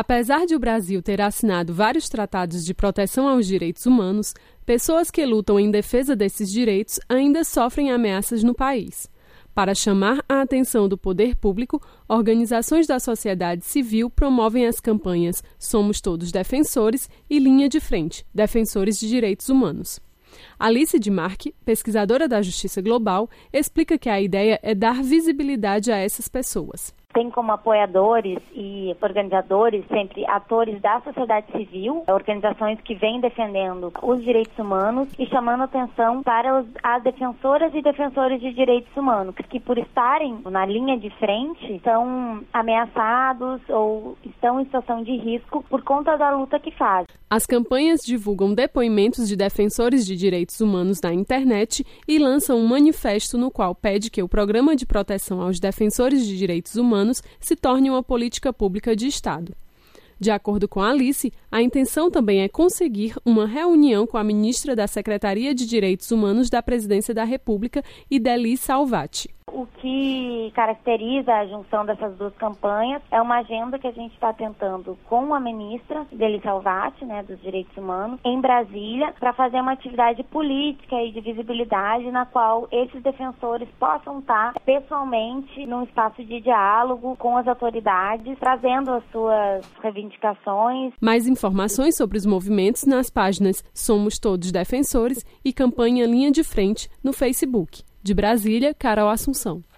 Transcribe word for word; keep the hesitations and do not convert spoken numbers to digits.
Apesar de o Brasil ter assinado vários tratados de proteção aos direitos humanos, pessoas que lutam em defesa desses direitos ainda sofrem ameaças no país. Para chamar a atenção do poder público, organizações da sociedade civil promovem as campanhas Somos Todos Defensores e Linha de Frente, Defensores de Direitos Humanos. Alice de Marque, pesquisadora da Justiça Global, explica que a ideia é dar visibilidade a essas pessoas. Tem como apoiadores e organizadores sempre atores da sociedade civil, organizações que vêm defendendo os direitos humanos e chamando atenção para os, as defensoras e defensores de direitos humanos, que por estarem na linha de frente são ameaçados ou estão em situação de risco por conta da luta que fazem. As campanhas divulgam depoimentos de defensores de direitos humanos na internet e lançam um manifesto no qual pede que o Programa de Proteção aos Defensores de Direitos Humanos se torne uma política pública de Estado. De acordo com Alice, a intenção também é conseguir uma reunião com a ministra da Secretaria de Direitos Humanos da Presidência da República, Idely Salvati. O que caracteriza a junção dessas duas campanhas é uma agenda que a gente está tentando com a ministra Idely Salvati, né, dos Direitos Humanos, em Brasília, para fazer uma atividade política e de visibilidade na qual esses defensores possam estar pessoalmente num espaço de diálogo com as autoridades, trazendo as suas reivindicações. Mais informações sobre os movimentos nas páginas Somos Todos Defensores e campanha Linha de Frente no Facebook. De Brasília, Carol Assunção.